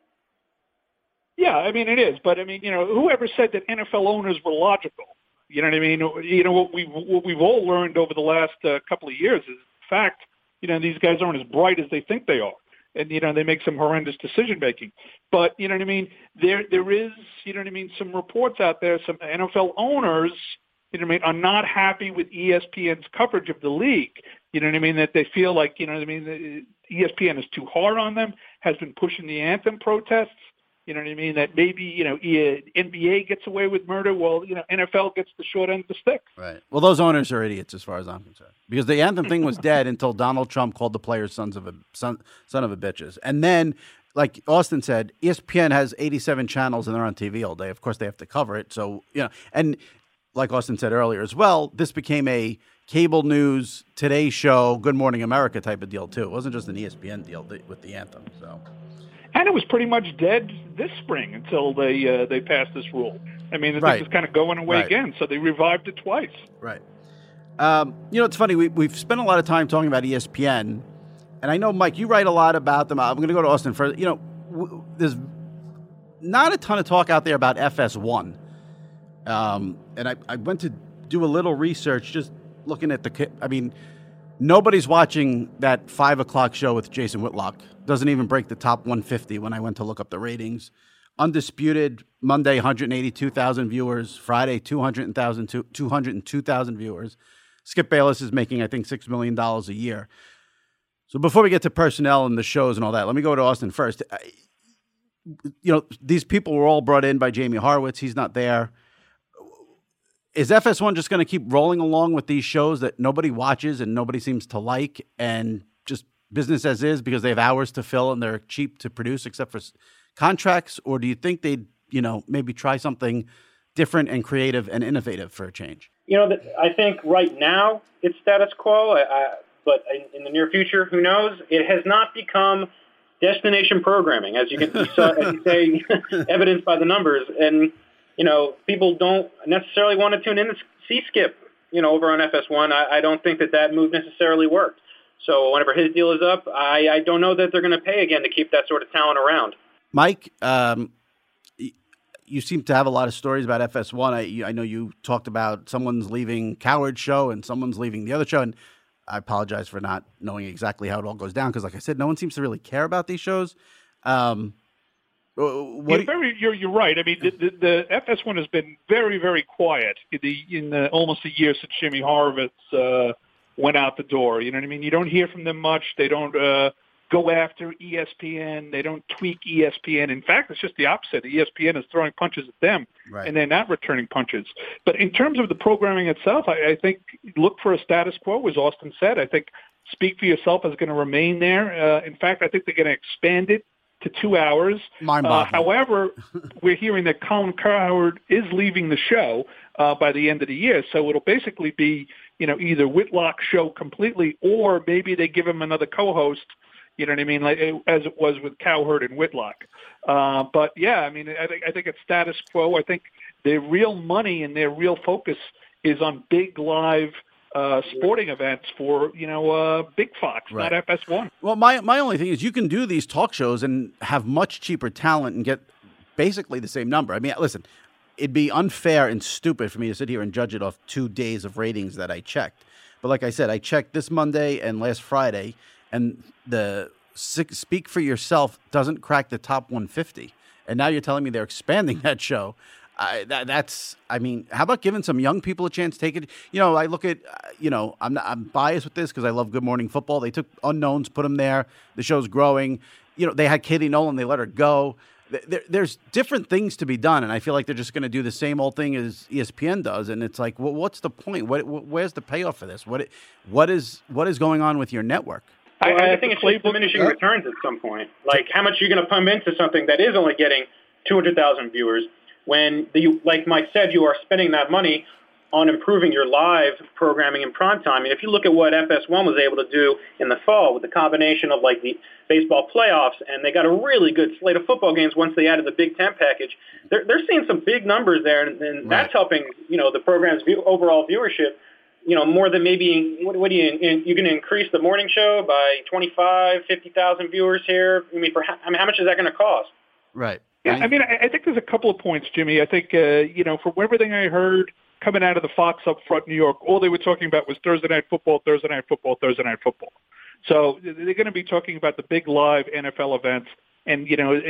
Yeah, I mean, it is. But, I mean, whoever said that NFL owners were logical? You know what I mean? What we've all learned over the last couple of years is, in fact, these guys aren't as bright as they think they are. And, they make some horrendous decision-making. But, you know what I mean? There is, some reports out there, some NFL owners, are not happy with ESPN's coverage of the league. That they feel like, ESPN is too hard on them, has been pushing the anthem protests. That maybe, NBA gets away with murder. Well, NFL gets the short end of the stick. Right. Well, those owners are idiots as far as I'm concerned. Because the anthem thing was dead until Donald Trump called the players son of a bitches. And then, like Austin said, ESPN has 87 channels and they're on TV all day. Of course, they have to cover it. So, and like Austin said earlier as well, this became a cable news, Today Show, Good Morning America type of deal, too. It wasn't just an ESPN deal with the anthem, so... And it was pretty much dead this spring until they passed this rule. I mean, the thing is kind of going away again, so they revived it twice. Right. It's funny. We've spent a lot of time talking about ESPN, and I know, Mike, you write a lot about them. I'm going to go to Austin first. There's not a ton of talk out there about FS1. And I went to do a little research just looking at nobody's watching that 5 o'clock show with Jason Whitlock. Doesn't even break the top 150 when I went to look up the ratings. Undisputed, Monday, 182,000 viewers. Friday, 202,000 viewers. Skip Bayless is making, I think, $6 million a year. So before we get to personnel and the shows and all that, let me go to Austin first. These people were all brought in by Jamie Horowitz. He's not there. Is FS1 just going to keep rolling along with these shows that nobody watches and nobody seems to like, and just business as is because they have hours to fill and they're cheap to produce except for contracts? Or do you think they'd, maybe try something different and creative and innovative for a change? I think right now it's status quo, but in the near future, who knows? It has not become destination programming, as you say, evidenced by the numbers. And people don't necessarily want to tune in to see Skip, over on FS1. I don't think that move necessarily worked. So whenever his deal is up, I don't know that they're going to pay again to keep that sort of talent around. Mike, you seem to have a lot of stories about FS1. I know you talked about someone's leaving Cowherd's show and someone's leaving the other show, and I apologize for not knowing exactly how it all goes down because, like I said, no one seems to really care about these shows. You're right. I mean, the FS1 has been very, very quiet in almost a year since Jimmy Horowitz went out the door. You know what I mean? You don't hear from them much. They don't go after ESPN. They don't tweak ESPN. In fact, it's just the opposite. ESPN is throwing punches at them, right, and they're not returning punches. But in terms of the programming itself, I think look for a status quo, as Austin said. I think Speak for Yourself is going to remain there. In fact, I think they're going to expand it to 2 hours. However, we're hearing that Colin Cowherd is leaving the show by the end of the year. So it'll basically be, either Whitlock's show completely, or maybe they give him another co-host, you know what I mean, like as it was with Cowherd and Whitlock. But yeah, I mean, I think it's status quo. I think their real money and their real focus is on big live sporting events for, Big Fox, right, not FS1. Well, my only thing is you can do these talk shows and have much cheaper talent and get basically the same number. I mean, listen, it'd be unfair and stupid for me to sit here and judge it off 2 days of ratings that I checked. But like I said, I checked this Monday and last Friday, and the Speak for Yourself doesn't crack the top 150. And now you're telling me they're expanding that show. How about giving some young people a chance to take it? I look at, I'm biased with this because I love Good Morning Football. They took unknowns, put them there. The show's growing. They had Katie Nolan. They let her go. There's different things to be done, and I feel like they're just going to do the same old thing as ESPN does. And it's like, what's the point? Where's the payoff for this? What is going on with your network? I think it's just diminishing returns at some point. Like, how much are you going to pump into something that is only getting 200,000 viewers when, like Mike said, you are spending that money on improving your live programming in prime time? And if you look at what FS1 was able to do in the fall with the combination of, like, the baseball playoffs, and they got a really good slate of football games once they added the Big Ten package, they're seeing some big numbers there, and right, that's helping, the program's overall viewership. More than maybe, you're going to increase the morning show by 25, 50,000 viewers here? How much is that going to cost? Right. Yeah, I think there's a couple of points, Jimmy. I think, from everything I heard coming out of the Fox up front New York, all they were talking about was Thursday Night Football, Thursday Night Football, Thursday Night Football. So they're going to be talking about the big live NFL events. And,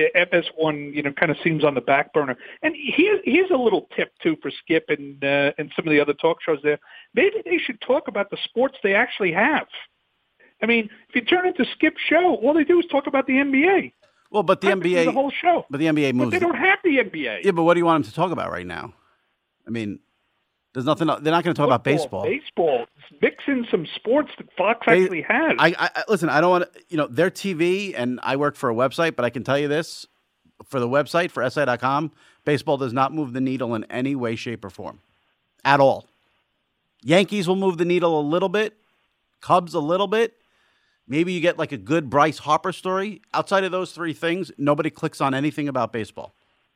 FS1, kind of seems on the back burner. And here's a little tip, too, for Skip and some of the other talk shows there. Maybe they should talk about the sports they actually have. I mean, if you turn into Skip's show, all they do is talk about the NBA. Well, but the NBA... the whole show. But the NBA moves... But they don't have the NBA. Yeah, but what do you want them to talk about right now? I mean... There's nothing. They're not going to talk about baseball. Baseball. Mix in some sports that Fox actually has. I listen. I don't want to. Their TV, and I work for a website, but I can tell you this: for the website for SI.com, baseball does not move the needle in any way, shape, or form, at all. Yankees will move the needle a little bit. Cubs a little bit. Maybe you get like a good Bryce Harper story. Outside of those three things, nobody clicks on anything about baseball.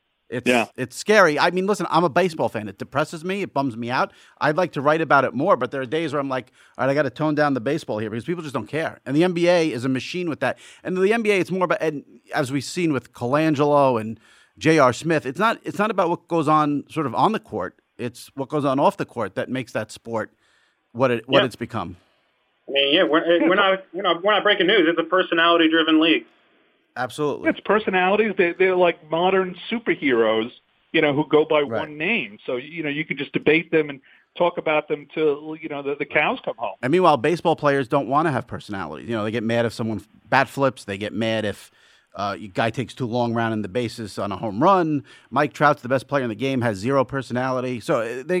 It's scary. I mean, listen, I'm a baseball fan. It depresses me. It bums me out. I'd like to write about it more, but there are days where I'm like, all right, I got to tone down the baseball here because people just don't care. And the NBA is a machine with that. And the NBA, it's more about, and as we've seen with Colangelo and J.R. Smith, it's not about what goes on sort of on the court. It's what goes on off the court that makes that sport what it's become. I mean, we're not breaking news. It's a personality-driven league. Absolutely. It's personalities. They're like modern superheroes, who go by one name. So, you can just debate them and talk about them till the cows come home. And meanwhile, baseball players don't want to have personality. They get mad if someone bat flips. They get mad if a guy takes too long rounding the bases on a home run. Mike Trout's the best player in the game, has zero personality. So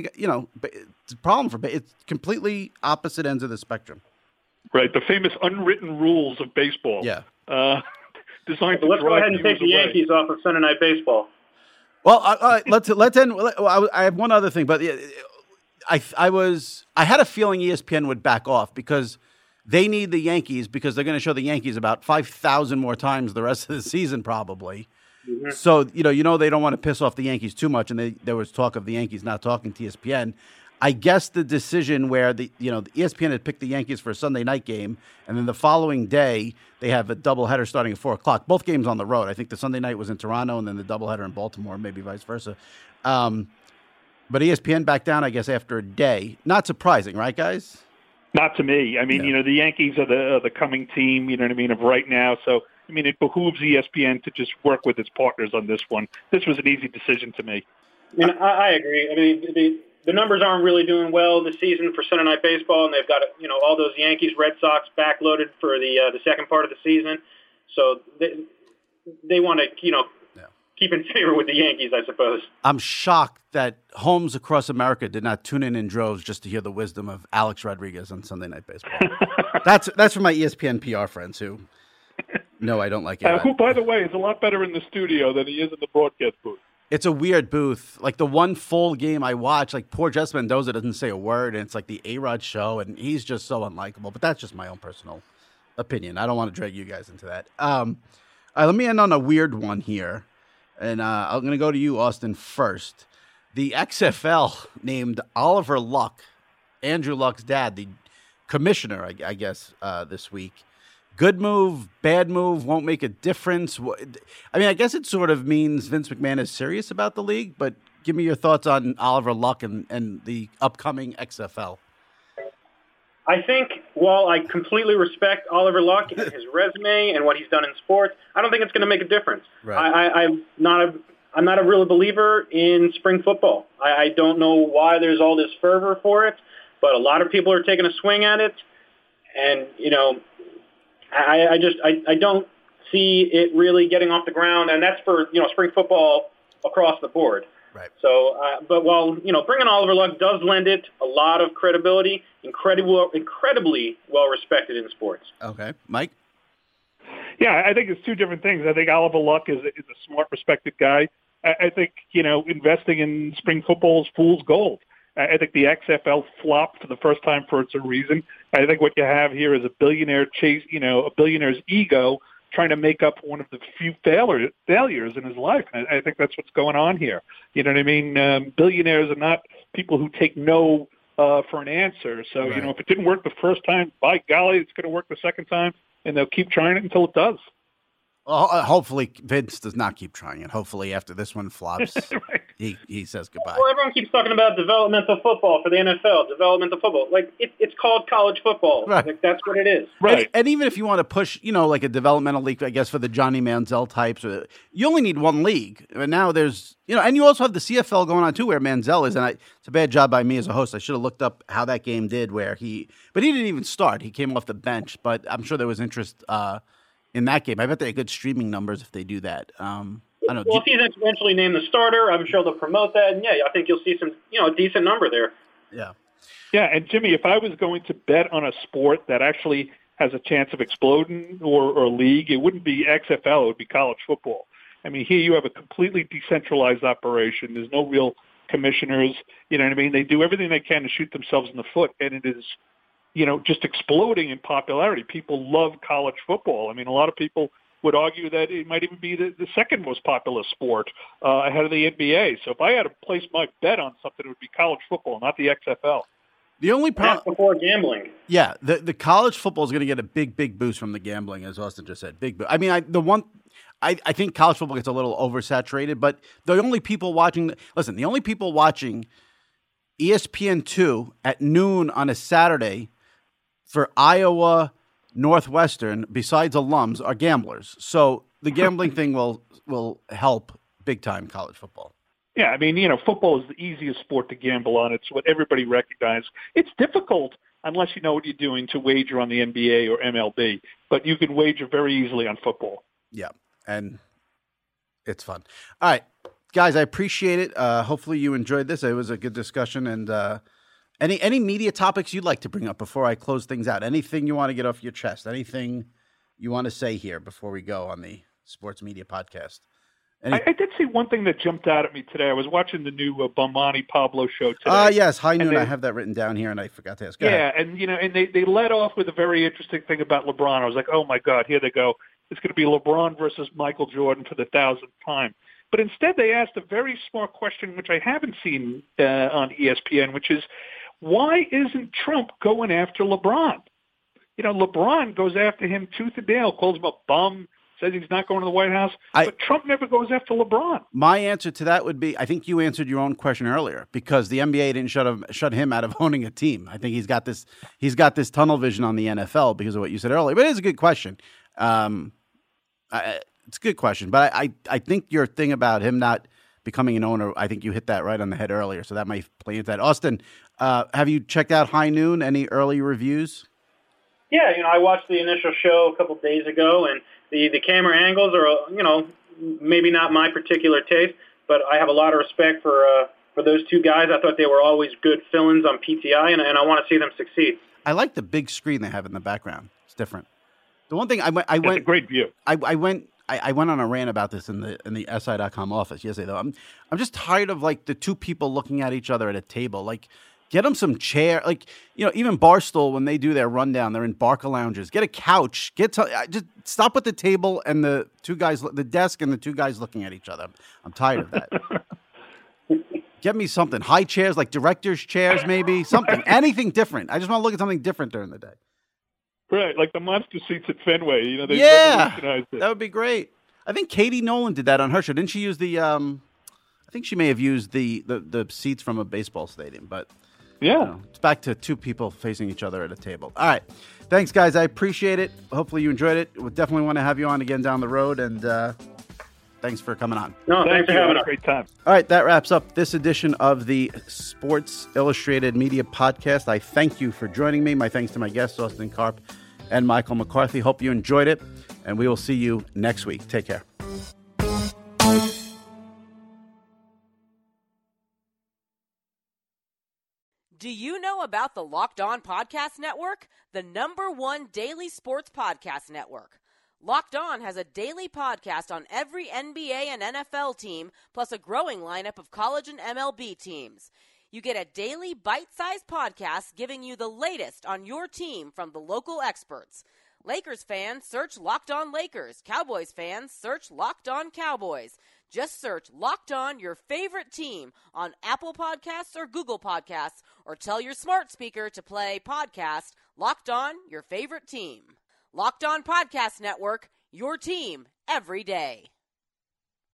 it's a problem it's completely opposite ends of the spectrum. Right, the famous unwritten rules of baseball. Yeah. Designed to let's go ahead and take the Yankees off of Sunday Night Baseball. Well, let's end. I have one other thing, but I had a feeling ESPN would back off because they need the Yankees because they're going to show the Yankees about 5,000 more times the rest of the season probably. Mm-hmm. So they don't want to piss off the Yankees too much, and there was talk of the Yankees not talking to ESPN. I guess the decision where the ESPN had picked the Yankees for a Sunday night game, and then the following day they have a doubleheader starting at 4:00. Both games on the road. I think the Sunday night was in Toronto, and then the doubleheader in Baltimore, maybe vice versa. But ESPN backed down, I guess, after a day. Not surprising, right, guys? Not to me. I mean, the Yankees are the coming team. You know what I mean, of right now. So it behooves ESPN to just work with its partners on this one. This was an easy decision to me. I agree. I mean, the numbers aren't really doing well this season for Sunday Night Baseball, and they've got all those Yankees, Red Sox backloaded for the second part of the season. So they want to keep in favor with the Yankees, I suppose. I'm shocked that homes across America did not tune in droves just to hear the wisdom of Alex Rodriguez on Sunday Night Baseball. That's for my ESPN PR friends who know I don't like it. Who, by the way, is a lot better in the studio than he is in the broadcast booth. It's a weird booth. Like the one full game I watch, like poor Jess Mendoza doesn't say a word, and it's like the A-Rod show, and he's just so unlikable. But that's just my own personal opinion. I don't want to drag you guys into that. All right, let me end on a weird one here, and I'm going to go to you, Austin, first. The XFL named Oliver Luck, Andrew Luck's dad, the commissioner, I guess, this week. Good move, bad move, won't make a difference. I mean, I guess it sort of means Vince McMahon is serious about the league, but give me your thoughts on Oliver Luck and the upcoming XFL. I think, while I completely respect Oliver Luck and his resume and what he's done in sports, I don't think it's going to make a difference. Right. I'm not a real believer in spring football. I don't know why there's all this fervor for it, but a lot of people are taking a swing at it, and I don't see it really getting off the ground, and that's for spring football across the board. Right. So, but while bringing Oliver Luck does lend it a lot of credibility, incredibly well respected in sports. Okay, Mike. Yeah, I think it's two different things. I think Oliver Luck is a smart, respected guy. I think investing in spring football is fool's gold. I think the XFL flopped for the first time for a reason. I think what you have here is a billionaire's ego trying to make up one of the few failures in his life. And I think that's what's going on here. You know what I mean? Billionaires are not people who take no for an answer. So, right. If it didn't work the first time, by golly, it's going to work the second time, and they'll keep trying it until it does. Well, hopefully Vince does not keep trying it. Hopefully after this one flops, right. he says goodbye. Well, everyone keeps talking about developmental football for the NFL, developmental football. Like, it's called college football. Right. Like, that's what it is. Right. And even if you want to push, like a developmental league, I guess for the Johnny Manziel types, you only need one league. And now there's, and you also have the CFL going on too, where Manziel is. And it's a bad job by me as a host. I should have looked up how that game did, but he didn't even start. He came off the bench, but I'm sure there was interest in that game. I bet they have good streaming numbers if they do that. I don't know. Well, if he's eventually named the starter, I'm sure they'll promote that. And I think you'll see some, a decent number there. Yeah. Yeah, and Jimmy, if I was going to bet on a sport that actually has a chance of exploding or league, it wouldn't be XFL, it would be college football. I mean, here you have a completely decentralized operation. There's no real commissioners. You know what I mean? They do everything they can to shoot themselves in the foot, and it is just exploding in popularity. People love college football. I mean, a lot of people would argue that it might even be the second most popular sport ahead of the NBA. So if I had to place my bet on something, it would be college football, not the XFL. The only problem before gambling. Yeah, the college football is going to get a big boost from the gambling, as Austin just said. Big boost. I mean, I think college football gets a little oversaturated, but the only people watching ESPN2 at noon on a Saturday for Iowa Northwestern, besides alums, are gamblers. So the gambling thing will help big time college football. Yeah, I mean, football is the easiest sport to gamble on. It's what everybody recognizes. It's difficult unless you know what you're doing to wager on the NBA or MLB, but you can wager very easily on football. Yeah, and it's fun. All right, guys, I appreciate it. Hopefully you enjoyed this. It was a good discussion. And any media topics you'd like to bring up before I close things out? Anything you want to get off your chest? Anything you want to say here before we go on the Sports Media Podcast? I did see one thing that jumped out at me today. I was watching the new Bomani Pablo show today. Yes, High Noon. I have that written down here, and I forgot to ask. Go ahead. And they led off with a very interesting thing about LeBron. I was like, oh my God, here they go. It's going to be LeBron versus Michael Jordan for the 1,000th time. But instead, they asked a very smart question, which I haven't seen on ESPN, which is, why isn't Trump going after LeBron? LeBron goes after him tooth and nail, calls him a bum, says he's not going to the White House, but Trump never goes after LeBron. My answer to that would be, I think you answered your own question earlier, because the NBA didn't shut him out of owning a team. I think he's got this tunnel vision on the NFL because of what you said earlier. But it is a good question. It's a good question. But I think your thing about him not becoming an owner, I think you hit that right on the head earlier. So that might play into that. Austin, have you checked out High Noon? Any early reviews? Yeah, I watched the initial show a couple days ago, and the camera angles are, maybe not my particular taste, but I have a lot of respect for those two guys. I thought they were always good fill-ins on PTI, and I want to see them succeed. I like the big screen they have in the background. It's different. The one thing I went, it's a great view. I went on a rant about this in the SI.com office yesterday, though. I'm just tired of like the two people looking at each other at a table. Like, get them some chair. Like, even Barstool, when they do their rundown, they're in Barca lounges. Get a couch. Just stop with the table and the two guys, the desk and the two guys looking at each other. I'm tired of that. Get me something. High chairs, like director's chairs, maybe something. Anything different. I just want to look at something different during the day. Right, like the monster seats at Fenway. They that would be great. I think Katie Nolan did that on her show. Didn't she use the? I think she may have used the seats from a baseball stadium. But yeah, it's back to two people facing each other at a table. All right, thanks guys. I appreciate it. Hopefully you enjoyed it. We'll definitely want to have you on again down the road. And thanks for coming on. No, thanks for having us. Great time. All right, that wraps up this edition of the Sports Illustrated Media Podcast. I thank you for joining me. My thanks to my guests, Austin Karp and Michael McCarthy. Hope you enjoyed it, and we will see you next week. Take care. Do you know about the Locked On Podcast Network? The #1 daily sports podcast network. Locked On has a daily podcast on every NBA and NFL team, plus a growing lineup of college and MLB teams. You get a daily bite-sized podcast giving you the latest on your team from the local experts. Lakers fans, search Locked On Lakers. Cowboys fans, search Locked On Cowboys. Just search Locked On your favorite team on Apple Podcasts or Google Podcasts, or tell your smart speaker to play podcast Locked On your favorite team. Locked On Podcast Network, your team every day.